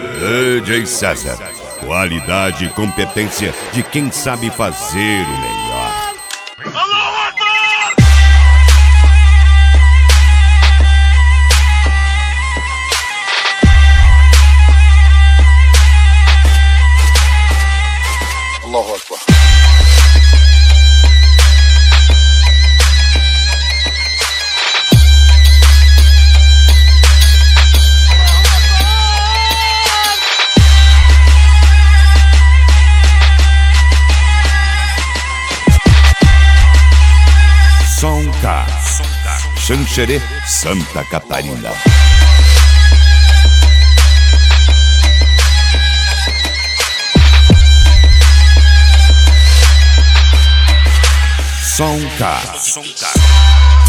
DJ César, qualidade e competência de quem sabe fazer o melhor. Allahu Akbar. Som K, Xanxerê, Santa Catarina. Som K.